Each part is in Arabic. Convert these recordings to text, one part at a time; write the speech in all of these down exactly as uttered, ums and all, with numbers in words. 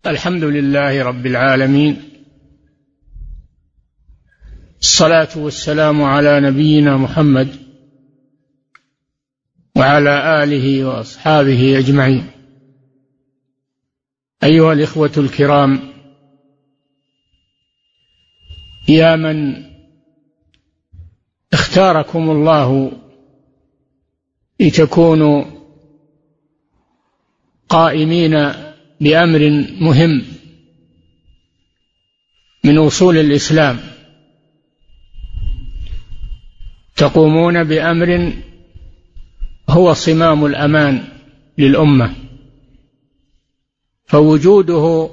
الحمد لله رب العالمين، الصلاة والسلام على نبينا محمد وعلى آله وأصحابه أجمعين. أيها الإخوة الكرام، يا من اختاركم الله لتكونوا قائمين بأمر مهم من أصول الإسلام، تقومون بأمر هو صمام الأمان للأمة، فوجوده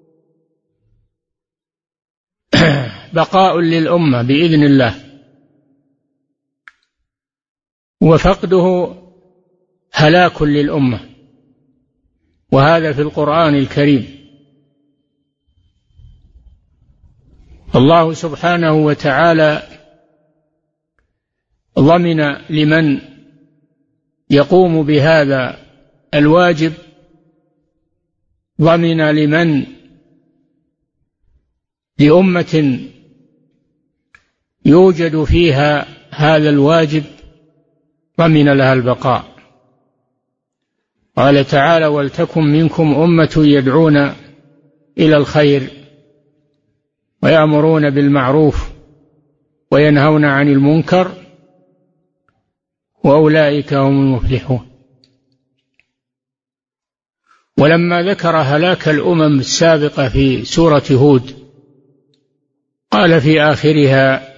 بقاء للأمة بإذن الله، وفقده هلاك للأمة، وهذا في القرآن الكريم. الله سبحانه وتعالى ضمن لمن يقوم بهذا الواجب، ضمن لمن لأمة يوجد فيها هذا الواجب، ضمن لها البقاء. قال تعالى: ولتكن منكم أمة يدعون إلى الخير ويأمرون بالمعروف وينهون عن المنكر وأولئك هم المفلحون. ولما ذكر هلاك الأمم السابقة في سورة هود قال في آخرها: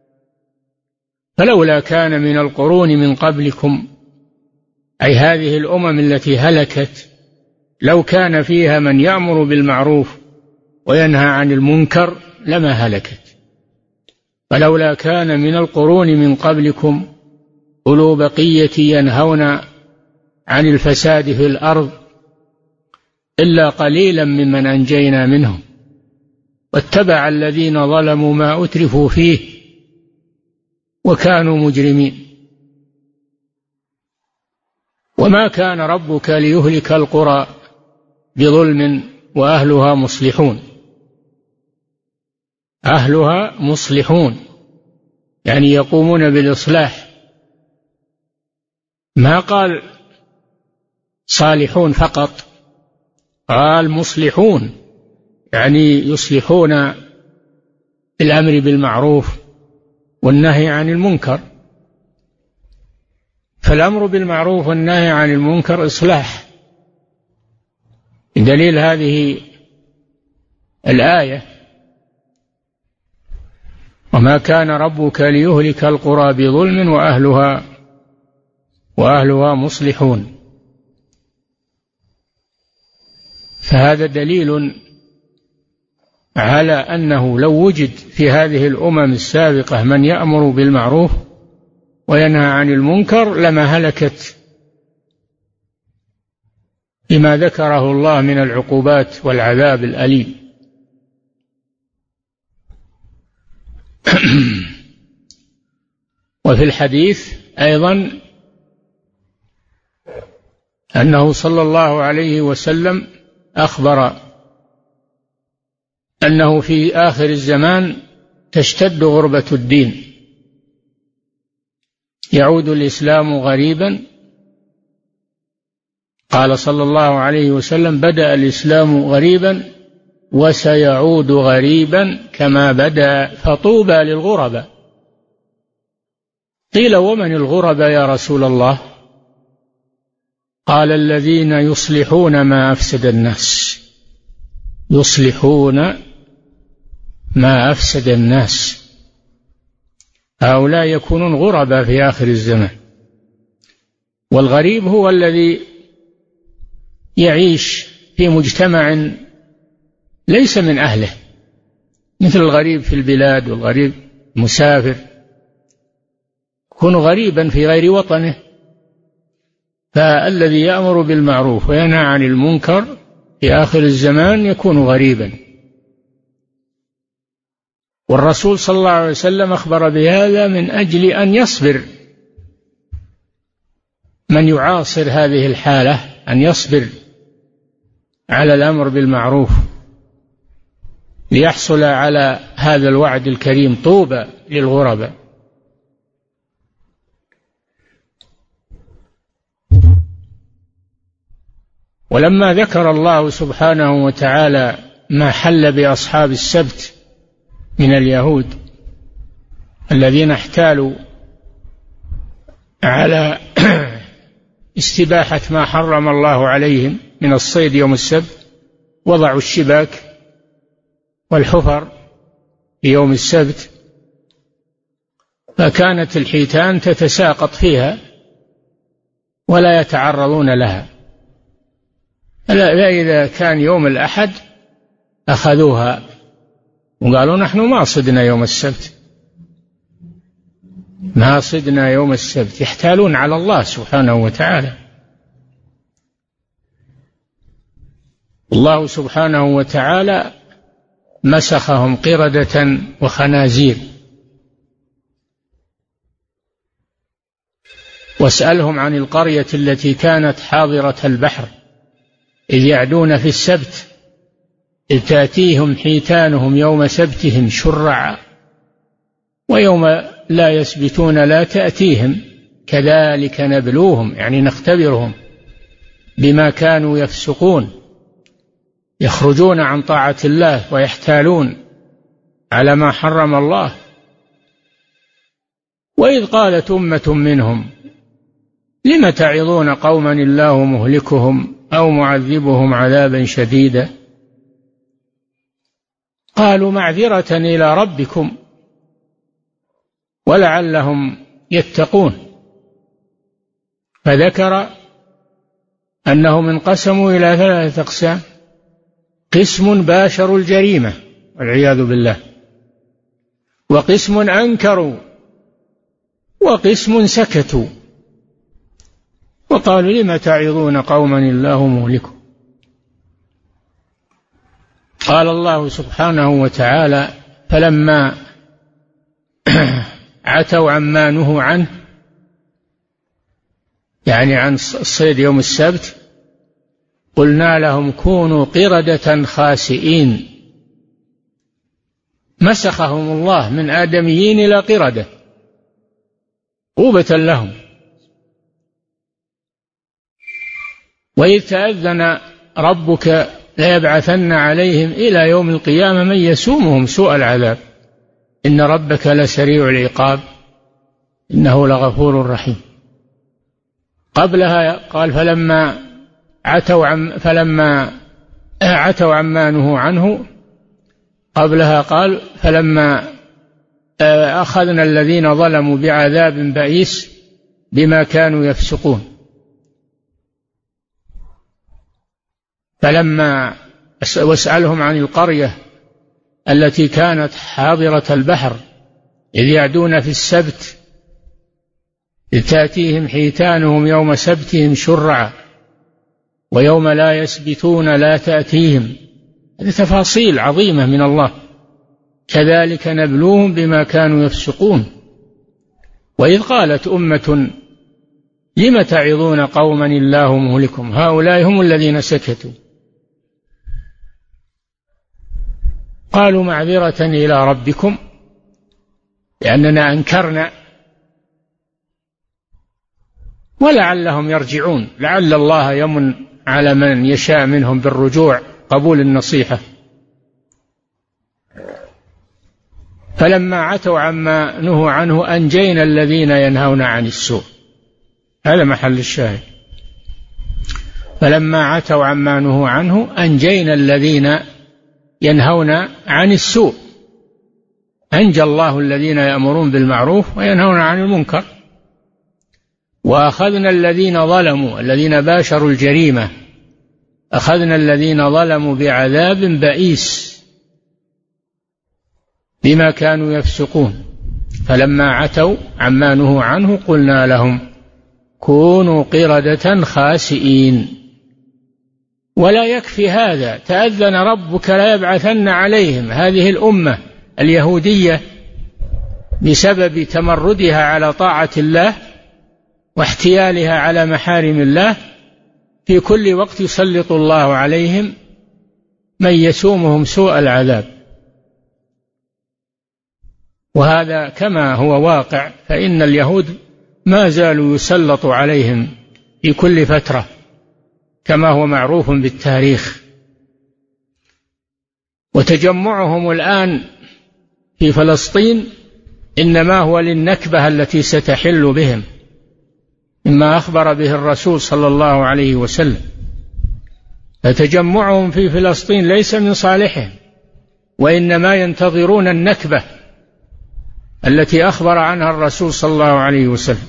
فلولا كان من القرون من قبلكم، أي هذه الأمم التي هلكت، لو كان فيها من يأمر بالمعروف وينهى عن المنكر لما هلكت. فلولا كان من القرون من قبلكم أولو بقية ينهون عن الفساد في الأرض إلا قليلا ممن أنجينا منهم واتبع الذين ظلموا ما أترفوا فيه وكانوا مجرمين. وما كان ربك ليهلك القرى بظلم وأهلها مصلحون. أهلها مصلحون يعني يقومون بالإصلاح، ما قال صالحون فقط، قال مصلحون يعني يصلحون الأمر بالمعروف والنهي عن المنكر. فالأمر بالمعروف والنهي عن المنكر إصلاح، دليل هذه الآية: وما كان ربك ليهلك القرى بظلم وأهلها وأهلها مصلحون. فهذا دليل على أنه لو وجد في هذه الأمم السابقة من يأمر بالمعروف وينهى عن المنكر لما هلكت بما ذكره الله من العقوبات والعذاب الأليم. وفي الحديث أيضا أنه صلى الله عليه وسلم أخبر أنه في آخر الزمان تشتد غربة الدين، يعود الإسلام غريبا. قال صلى الله عليه وسلم: بدأ الإسلام غريبا وسيعود غريبا كما بدأ فطوبى للغرباء. قيل: ومن الغرباء يا رسول الله؟ قال: الذين يصلحون ما أفسد الناس، يصلحون ما أفسد الناس، هؤلاء يكونون غرباء في آخر الزمان. والغريب هو الذي يعيش في مجتمع ليس من أهله، مثل الغريب في البلاد والغريب مسافر، يكون غريبا في غير وطنه. فالذي يأمر بالمعروف وينهى عن المنكر في آخر الزمان يكون غريبا. والرسول صلى الله عليه وسلم أخبر بهذا من أجل أن يصبر من يعاصر هذه الحالة، أن يصبر على الأمر بالمعروف ليحصل على هذا الوعد الكريم. طوبى للغرباء. ولما ذكر الله سبحانه وتعالى ما حل بأصحاب السبت من اليهود الذين احتالوا على استباحة ما حرم الله عليهم من الصيد يوم السبت، وضعوا الشباك والحفر في يوم السبت، فكانت الحيتان تتساقط فيها ولا يتعرضون لها. لا إذا كان يوم الأحد أخذوها وقالوا نحن ما صدنا يوم السبت، ما صدنا يوم السبت، يحتالون على الله سبحانه وتعالى. الله سبحانه وتعالى مسخهم قردة وخنازير. واسألهم عن القرية التي كانت حاضرة البحر إذ يعدون في السبت إذ تأتيهم حيتانهم يوم سبتهم شرعا ويوم لا يسبتون لا تأتيهم كذلك نبلوهم، يعني نختبرهم بما كانوا يفسقون، يخرجون عن طاعة الله ويحتالون على ما حرم الله. وإذ قالت أمة منهم لم تعظون قوما الله مهلكهم أو معذبهم عذابا شديدا قالوا معذرة إلى ربكم ولعلهم يتقون. فذكر أنهم انقسموا إلى ثلاثة أقسام: قسم باشروا الجريمة والعياذ بالله، وقسم أنكروا، وقسم سكتوا وقالوا لم تعظون قوما الله مهلكهم. قال الله سبحانه وتعالى: فلما عتوا عما نهوا عنه، يعني عن الصيد يوم السبت، قلنا لهم كونوا قردة خاسئين. مسخهم الله من آدميين إلى قردة عقوبة لهم. وإذ تأذن ربك ليبعثن عليهم إلى يوم القيامة من يسومهم سوء العذاب إن ربك لسريع العقاب إنه لغفور رحيم. قبلها قال: فلما عتوا عم فلما عتوا عما نهوا عنه. قبلها قال: فلما أخذنا الذين ظلموا بعذاب بئيس بما كانوا يفسقون. فلما واسألهم عن القرية التي كانت حاضرة البحر إذ يعدون في السبت إذ تأتيهم حيتانهم يوم سبتهم شرعا ويوم لا يسبتون لا تأتيهم. هذه تفاصيل عظيمة من الله. كذلك نبلوهم بما كانوا يفسقون. وإذ قالت أمة لم تعظون قوما الله مهلكهم هؤلاء هم الذين سكتوا. قالوا معذرة إلى ربكم لأننا أنكرنا ولعلهم يرجعون، لعل الله يمن على من يشاء منهم بالرجوع قبول النصيحة. فلما عتوا عما نهوا عنه أنجينا الذين ينهون عن السوء. هذا محل الشاهد. فلما عتوا عما نهوا عنه أنجينا الذين ينهون عن السوء. أنجى الله الذين يأمرون بالمعروف وينهون عن المنكر. وأخذنا الذين ظلموا الذين باشروا الجريمة أخذنا الذين ظلموا بعذاب بئيس بما كانوا يفسقون. فلما عتوا عما نهوا عنه قلنا لهم كونوا قردة خاسئين. ولا يكفي هذا، تأذن ربك ليبعثن عليهم هذه الأمة اليهودية بسبب تمردها على طاعة الله واحتيالها على محارم الله، في كل وقت يسلط الله عليهم من يسومهم سوء العذاب، وهذا كما هو واقع، فإن اليهود ما زالوا يسلط عليهم في كل فترة كما هو معروف بالتاريخ. وتجمعهم الآن في فلسطين إنما هو للنكبة التي ستحل بهم مما أخبر به الرسول صلى الله عليه وسلم. فتجمعهم في فلسطين ليس من صالحهم، وإنما ينتظرون النكبة التي أخبر عنها الرسول صلى الله عليه وسلم،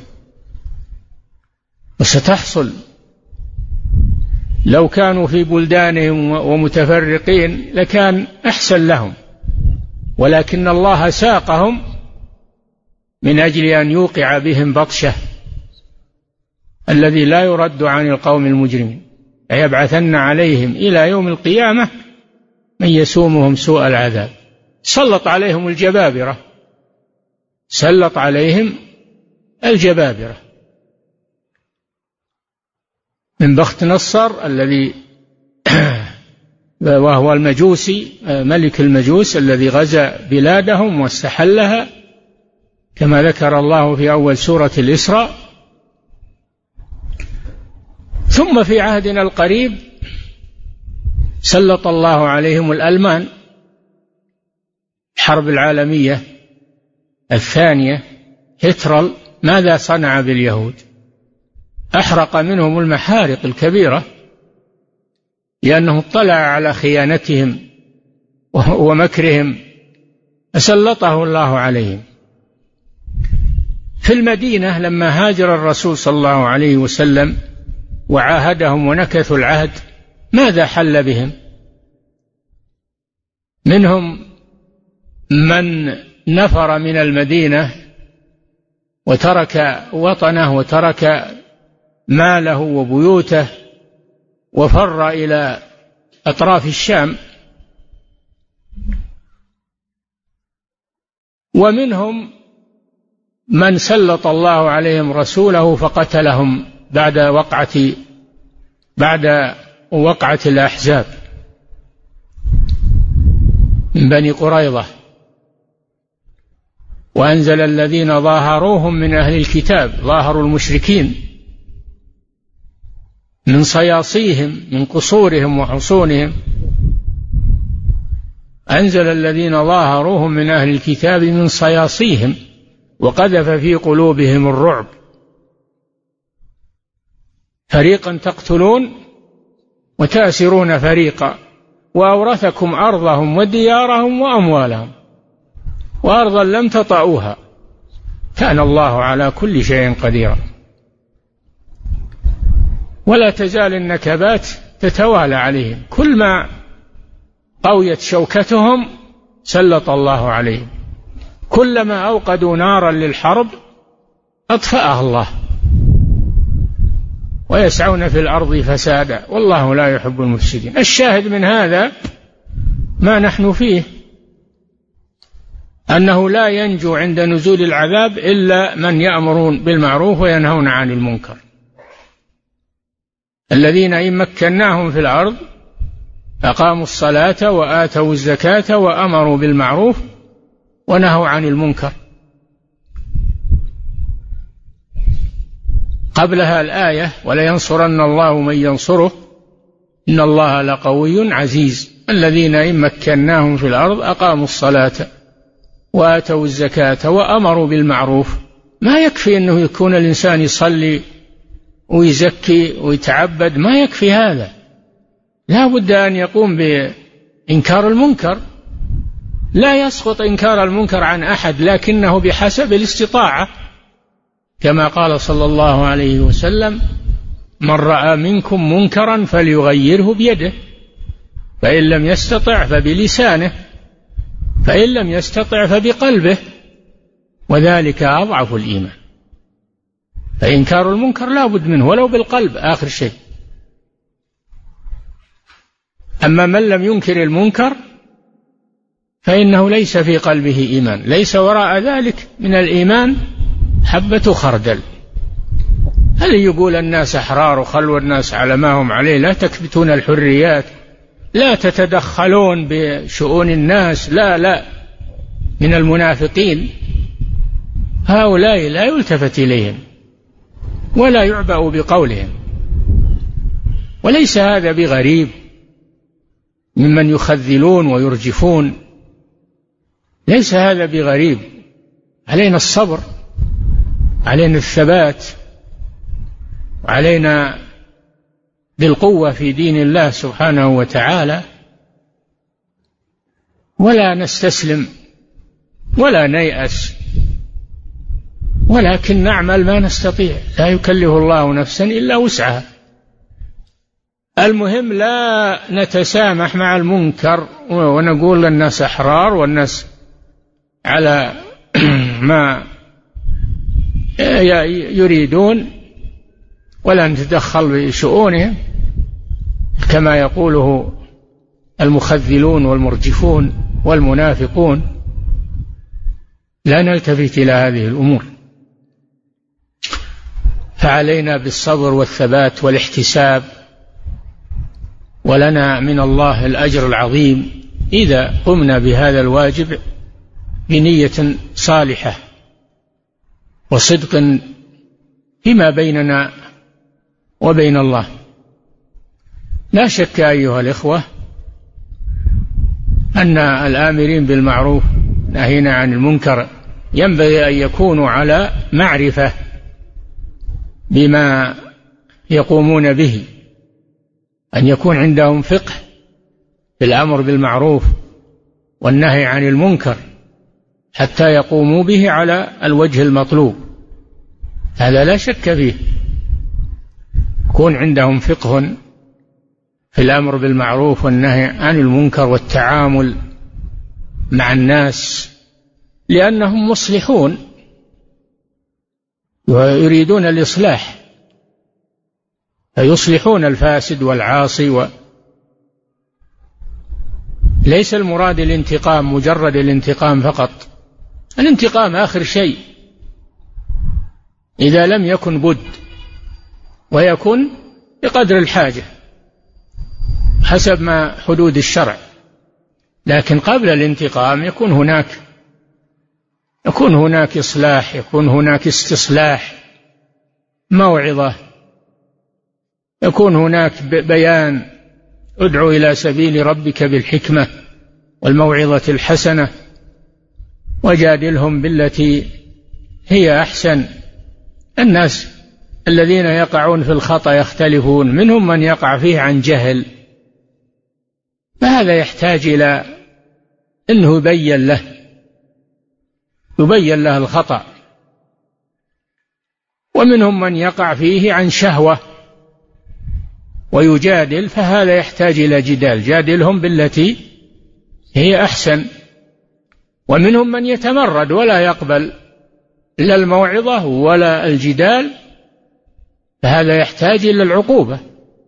وستحصل. لو كانوا في بلدانهم ومتفرقين لكان أحسن لهم، ولكن الله ساقهم من أجل أن يوقع بهم بطشه الذي لا يرد عن القوم المجرمين، ليبعثن عليهم إلى يوم القيامة من يسومهم سوء العذاب. سلط عليهم الجبابرة، سلط عليهم الجبابرة من بخت نصر الذي وهو المجوسي ملك المجوس الذي غزا بلادهم واستحلها كما ذكر الله في أول سورة الإسراء. ثم في عهدنا القريب سلط الله عليهم الألمان، الحرب العالمية الثانية، هتلر ماذا صنع باليهود؟ أحرق منهم المحارق الكبيرة لأنه اطلع على خيانتهم ومكرهم فسلطه الله عليهم. في المدينة لما هاجر الرسول صلى الله عليه وسلم وعاهدهم ونكثوا العهد ماذا حل بهم؟ منهم من نفر من المدينة وترك وطنه وترك ماله وبيوته وفر إلى أطراف الشام، ومنهم من سلط الله عليهم رسوله فقتلهم بعد وقعة بعد وقعة الأحزاب من بني قريظة، وأنزل الذين ظاهروهم من أهل الكتاب، ظاهروا المشركين من صياصيهم من قصورهم وحصونهم، أنزل الذين ظاهروهم من أهل الكتاب من صياصيهم وقذف في قلوبهم الرعب، فريقا تقتلون وتأسرون فريقا، وأورثكم أرضهم وديارهم وأموالهم وأرضا لم تطئوها كان الله على كل شيء قديرا. ولا تزال النكبات تتوالى عليهم، كل ما قويت شوكتهم سلط الله عليهم، كلما أوقدوا نارا للحرب أطفأها الله، ويسعون في الأرض فسادا والله لا يحب المفسدين. الشاهد من هذا ما نحن فيه، أنه لا ينجو عند نزول العذاب إلا من يأمرون بالمعروف وينهون عن المنكر، الذين إن مكناهم في الأرض أقاموا الصلاة وآتوا الزكاة وأمروا بالمعروف ونهوا عن المنكر. قبلها الآية ولينصرن الله من ينصره إن الله لقوي عزيز، الذين إن مكناهم في الأرض أقاموا الصلاة وآتوا الزكاة وأمروا بالمعروف. ما يكفي أنه يكون الإنسان يصلي ويزكي ويتعبد، ما يكفي هذا، لا بد أن يقوم بإنكار المنكر. لا يسقط إنكار المنكر عن أحد، لكنه بحسب الاستطاعة، كما قال صلى الله عليه وسلم من رأى منكم منكرا فليغيره بيده، فإن لم يستطع فبلسانه، فإن لم يستطع فبقلبه، وذلك أضعف الإيمان. فإنكار المنكر لا بد منه ولو بالقلب آخر شيء. أما من لم ينكر المنكر فإنه ليس في قلبه إيمان، ليس وراء ذلك من الإيمان حبة خردل. هل يقول الناس أحرار وخلوا الناس على ما هم عليه، لا تكبتون الحريات، لا تتدخلون بشؤون الناس، لا لا، من المنافقين هؤلاء لا يلتفت إليهم ولا يعبأ بقولهم. وليس هذا بغريب ممن يخذلون ويرجفون، ليس هذا بغريب. علينا الصبر، علينا الثبات، وعلينا بالقوة في دين الله سبحانه وتعالى، ولا نستسلم ولا نيأس، ولكن نعمل ما نستطيع، لا يكلف الله نفسا إلا وسعها. المهم لا نتسامح مع المنكر ونقول للناس أحرار والناس على ما يريدون، ولا نتدخل بشؤونهم كما يقوله المخذلون والمرجفون والمنافقون. لا نلتفت إلى هذه الأمور، فعلينا بالصبر والثبات والاحتساب، ولنا من الله الأجر العظيم إذا قمنا بهذا الواجب بنية صالحة وصدق فيما بيننا وبين الله. لا شك أيها الإخوة أن الآمرين بالمعروف ناهين عن المنكر ينبغي أن يكونوا على معرفة بما يقومون به، أن يكون عندهم فقه في الأمر بالمعروف والنهي عن المنكر حتى يقوموا به على الوجه المطلوب، هذا لا شك فيه. يكون عندهم فقه في الأمر بالمعروف والنهي عن المنكر والتعامل مع الناس، لأنهم مصلحون ويريدون الإصلاح، فيصلحون الفاسد والعاصي. و... ليس المراد الانتقام مجرد الانتقام فقط، الانتقام آخر شيء إذا لم يكن بد، ويكون بقدر الحاجة حسب ما حدود الشرع. لكن قبل الانتقام يكون هناك يكون هناك إصلاح، يكون هناك استصلاح، موعظة، يكون هناك بيان، ادعو إلى سبيل ربك بالحكمة والموعظة الحسنة وجادلهم بالتي هي أحسن. الناس الذين يقعون في الخطأ يختلفون، منهم من يقع فيه عن جهل، فهذا يحتاج إلى أنه يبين له يبين له الخطأ. ومنهم من يقع فيه عن شهوة ويجادل، فهذا يحتاج إلى جدال، جادلهم بالتي هي أحسن. ومنهم من يتمرد ولا يقبل لا الموعظة ولا الجدال، فهذا يحتاج إلى العقوبة.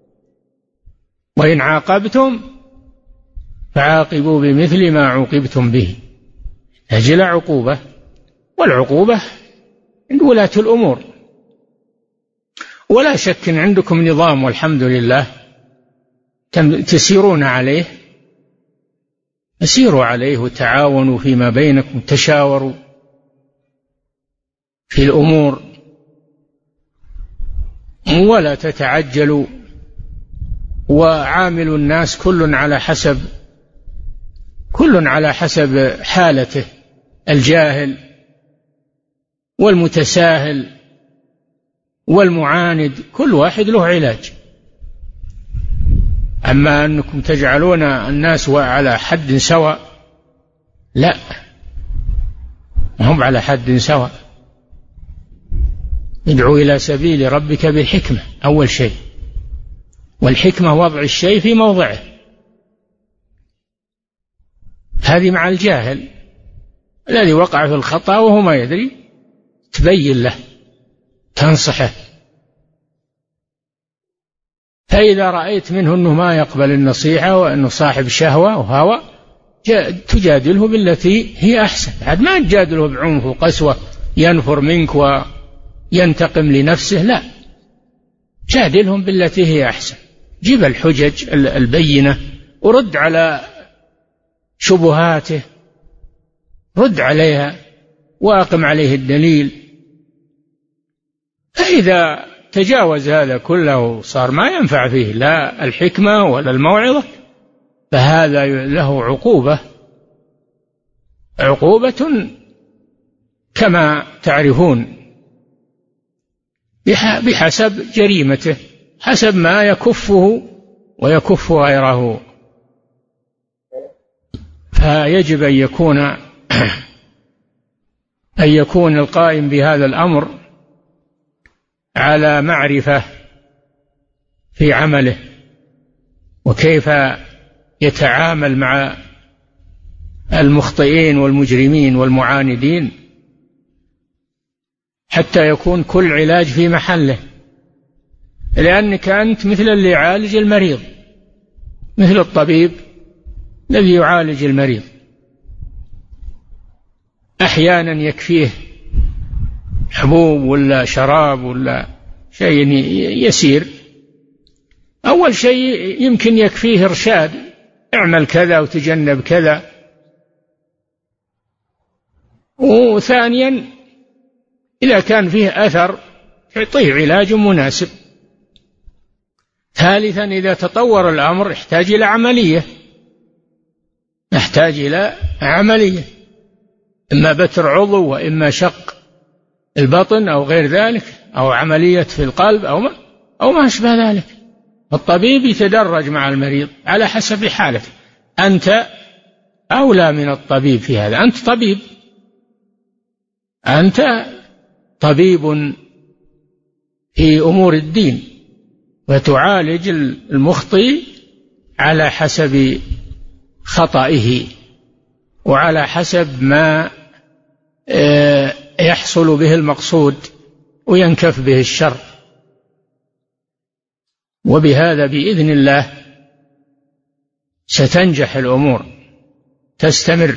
وإن عاقبتم فعاقبوا بمثل ما عوقبتم به، يحتاج إلى عقوبة، والعقوبة عند ولاة الأمور. ولا شك إن عندكم نظام والحمد لله تسيرون عليه، سيروا عليه وتعاونوا فيما بينكم، تشاوروا في الأمور ولا تتعجلوا، وعاملوا الناس كل على حسب كل على حسب حالته، الجاهل والمتساهل والمعاند، كل واحد له علاج. أما أنكم تجعلون الناس على حد سواء، لا، هم على حد سواء. ادعو إلى سبيل ربك بالحكمة أول شيء، والحكمة وضع الشيء في موضعه، هذه مع الجاهل الذي وقع في الخطأ وهو ما يدري، تبين له، تنصحه. فإذا رأيت منه أنه ما يقبل النصيحة وأنه صاحب شهوة وهوى، تجادله بالتي هي أحسن، بعد ما تجادله بعنف وقسوة ينفر منك وينتقم لنفسه، لا، جادلهم بالتي هي أحسن، جيب الحجج البينة ورد على شبهاته، رد عليها وأقم عليه الدليل. فإذا تجاوز هذا كله صار ما ينفع فيه لا الحكمة ولا الموعظة، فهذا له عقوبة عقوبة كما تعرفون بحسب جريمته، حسب ما يكفه ويكف غيره. فيجب أن يكون أن يكون القائم بهذا الأمر على معرفة في عمله وكيف يتعامل مع المخطئين والمجرمين والمعاندين، حتى يكون كل علاج في محله. لأنك أنت مثل اللي يعالج المريض، مثل الطبيب الذي يعالج المريض، أحيانا يكفيه حبوب ولا شراب ولا شيء يسير، أول شيء يمكن يكفيه إرشاد، اعمل كذا وتجنب كذا، وثانيا إذا كان فيه أثر يعطيه علاج مناسب، ثالثا إذا تطور الأمر يحتاج إلى عملية يحتاج إلى عملية إما بتر عضو وإما شق البطن أو غير ذلك، أو عملية في القلب أو ما, أو ما أشبه ذلك. الطبيب يتدرج مع المريض على حسب حالته. أنت أولى من الطبيب في هذا، أنت طبيب أنت طبيب في أمور الدين، وتعالج المخطئ على حسب خطئه وعلى حسب ما يحصل به المقصود وينكف به الشر. وبهذا بإذن الله ستنجح الأمور، تستمر.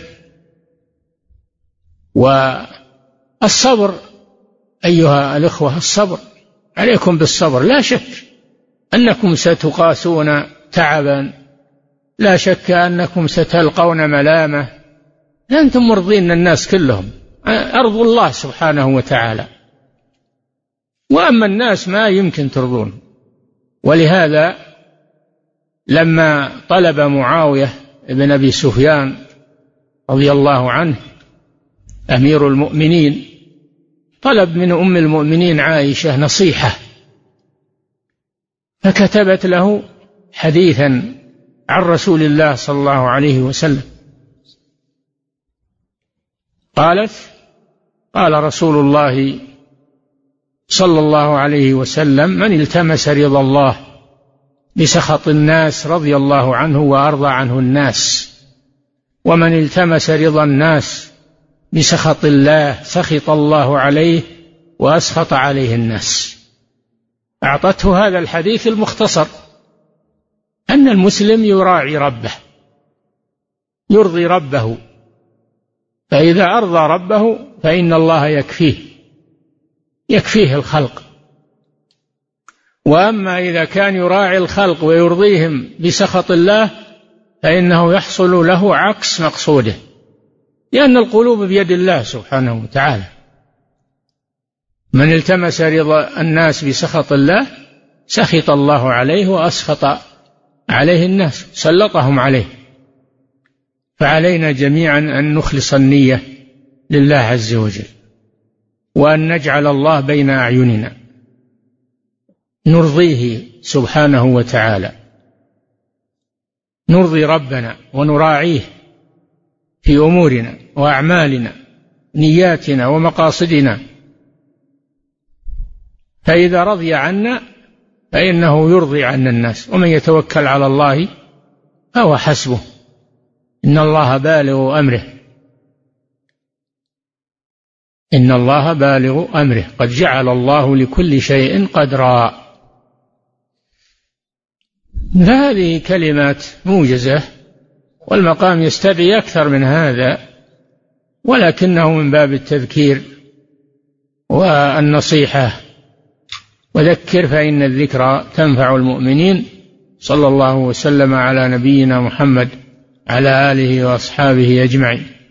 والصبر أيها الأخوة، الصبر عليكم بالصبر، لا شك أنكم ستقاسون تعبا، لا شك أنكم ستلقون ملامة، أنتم مرضين الناس كلهم، أرض الله سبحانه وتعالى، وأما الناس ما يمكن ترضون. ولهذا لما طلب معاوية بن أبي سفيان رضي الله عنه أمير المؤمنين، طلب من أم المؤمنين عائشة نصيحة، فكتبت له حديثا عن رسول الله صلى الله عليه وسلم. قالت: قال رسول الله صلى الله عليه وسلم: من التمس رضا الله بسخط الناس رضي الله عنه وأرضى عنه الناس، ومن التمس رضا الناس بسخط الله سخط الله عليه وأسخط عليه الناس. أعطته هذا الحديث المختصر أن المسلم يراعي ربه، يرضي ربه، فإذا أرضى ربه فإن الله يكفيه يكفيه الخلق. وأما إذا كان يراعي الخلق ويرضيهم بسخط الله فإنه يحصل له عكس مقصوده، لأن القلوب بيد الله سبحانه وتعالى. من التمس رضا الناس بسخط الله سخط الله عليه وأسخط عليه الناس، سلطهم عليه. فعلينا جميعا أن نخلص النية لله عز وجل، وأن نجعل الله بين أعيننا، نرضيه سبحانه وتعالى، نرضي ربنا ونراعيه في أمورنا وأعمالنا، نياتنا ومقاصدنا. فإذا رضي عنا فإنه يرضي عنا الناس، ومن يتوكل على الله فهو حسبه، إن الله بالغ أمره إن الله بالغ أمره قد جعل الله لكل شيء قدرا. هذه كلمات موجزة، والمقام يستدعي أكثر من هذا، ولكنه من باب التذكير والنصيحة وذكر فإن الذكرى تنفع المؤمنين. صلى الله وسلم على نبينا محمد على آله وأصحابه أجمعين.